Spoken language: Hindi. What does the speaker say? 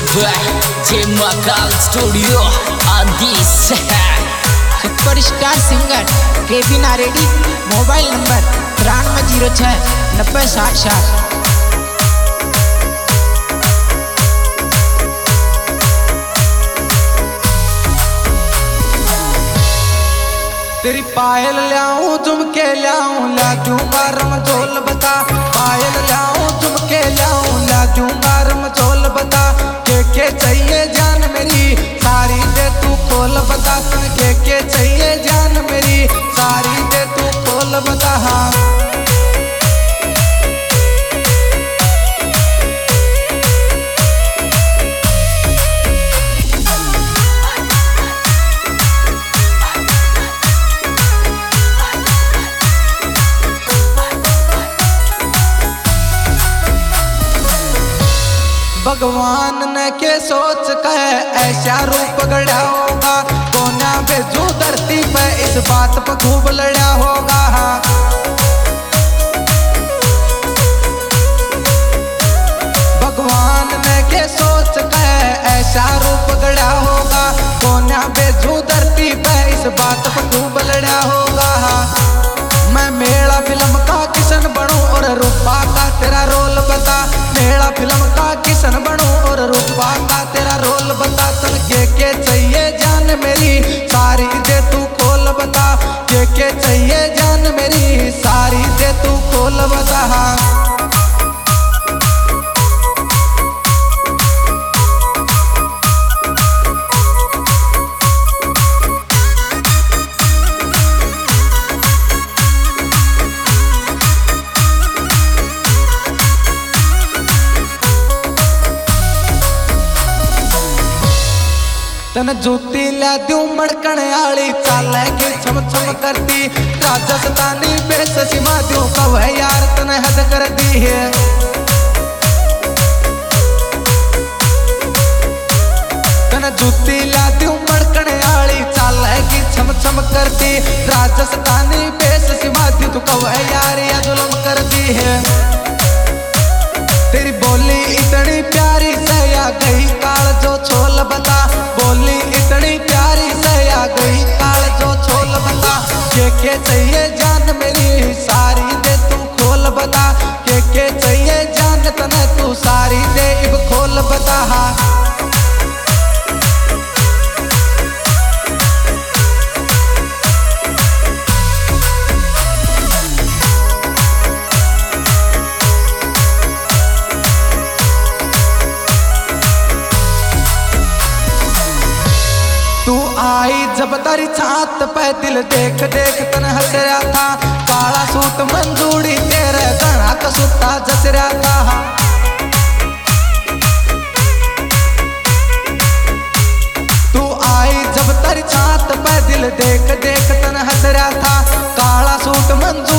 J Makal Studio Adis superstar singer Kevin आरेडी। Mobile number 9306906060। तेरी पायल ल्याऊं झुमके ल्याऊं ला दूंगा रमझोल बता। पायल ल्याऊं झुमके ल्याऊं ला दूंगा रमझोल बता। के चाहिए जान मेरी सारी दे तू खोल बता। के चाहिए जान मेरी सारी दे तू खोल बता। भगवान ने के सोच कहे ऐसा रूप गढ़ा होगा। कोना भेजू धरती पे इस बात पर खूब लड़ा होगा। भगवान ने के सोच कहे ऐसा रूप गढ़ा होगा। कोना भेजू धरती पे इस बात पर खूब लड़ा होगा। मैं मेला फिल्म का किशन बनूं और रूपा का तेरा रोल बता। मेला फिल्म का किशन बनूं और रूपा का तेरा रोल बता। तन के चाहिए जान मेरी सारी दे तू खोल बता। के चाहिए जान मेरी सारी दे तू खोल बता। तन जूती ला दूं मड़कण आली चालेगी छम छम करती। राजस्थानी बेस सीमा दूं कव यार तन हद कर दी है। तन जूती ला दूं मड़कण आली चालेगी छम छम करती। राजस्थानी बेस सीमा दूं तू कव यार या जुल्म कर दी है। तेरी बोली इतनी प्यारी सया गई काल जो छोल बता। बोली इतनी प्यारी सया गई काल जो छोल बता। के चाहिए जान मेरी सारी दे तू खोल बता। के चाहिए जान तने तू सारी दे इब खोल बता। आई जब तारी छात पे दिल देख देख तन हंस रहा था। काला सूट मंजूरी तेरे घना कसूता जस रहा था। तू आई जब तारी छात पे दिल देख देख तन हंस रहा था। काला सूट मंजूरी